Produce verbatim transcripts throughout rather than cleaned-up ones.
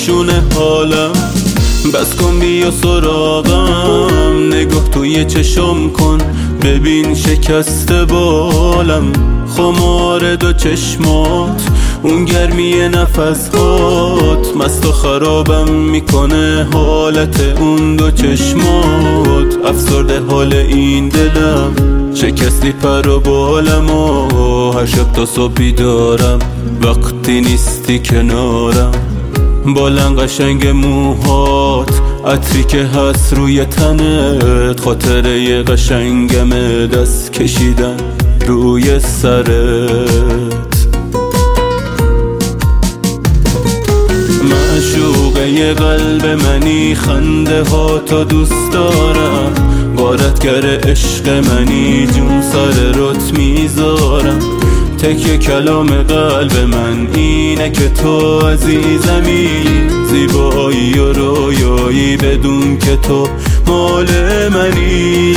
نشونه حالم. بس کن بیا سراغم، نگاه توی چشم کن ببین شکسته بالم. خمار دو چشمات، اون گرمی نفسهات، مست و خرابم میکنه حالت اون دو چشمات. افسرده حال این دلم، شکستی پر و بالم و هر شب تا صبح بیدارم وقتی نیستی کنارم. بالن قشنگ موهات، عطری که هست روی تنت، خاطره قشنگم دست کشیدن روی سرت. معشوقه قلب منی، خنده ها تا دوست دارم. غارتگر عشق منی، جون سر رت میذارم. تکیه کلام قلب من اینه که تو عزیزمی، زیبایی و رویایی بدون که تو مال منی.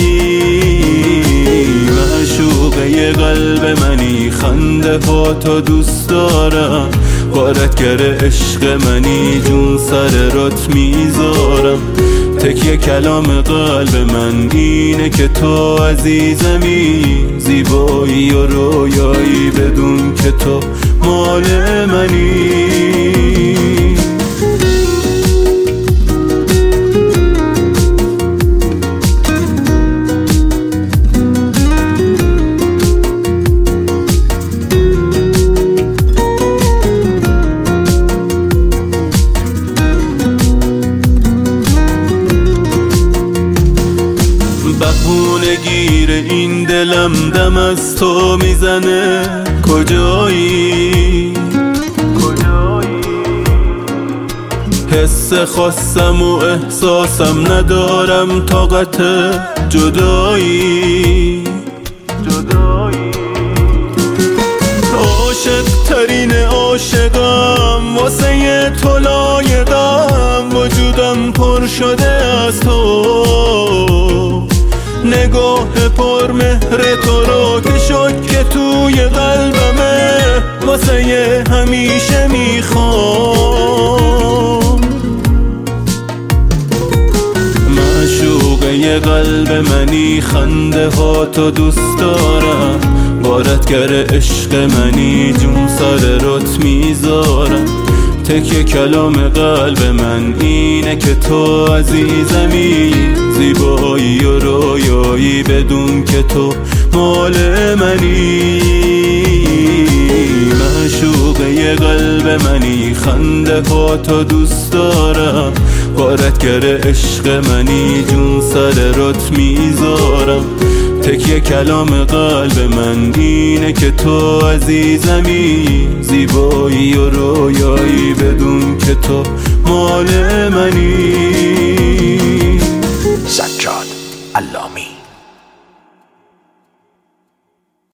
معشوقه قلب منی، خنده ها تا دوست دارم. غارتگر عشق منی، جون سر رت میذارم. تکیه کلام قلب من اینه که تو عزیزمی، زیبایی و رویایی بدون که تو مال منی. بهونه گیر این دلم، دم از تو میزنه. کجایی؟ حس خواستم و احساسم ندارم، طاقت جدایی. عاشق ترین عاشقم، واسه تو لایقم. وجودم پر شده از تو، نگاه پر مهر تو رو که شد که توی قلبمه. واسه همیشه میخوام. معشوقه قلب منی، خنده ها تو دوست دارم. غارتگر عشق منی، جون سر رت میذارم. تکیه کلام قلب من اینه که تو عزیزمی، زیبایی و رویایی بدون که تو مال منی. معشوقه قلب منی، خنده ها تو دوست دارم. غارتگر عشق منی، جون سر رت میذارم. تکیه کلام قلب من اینه که تو عزیزمی، زیبایی و رویایی بدون که تو مال منی. سجاد علامی.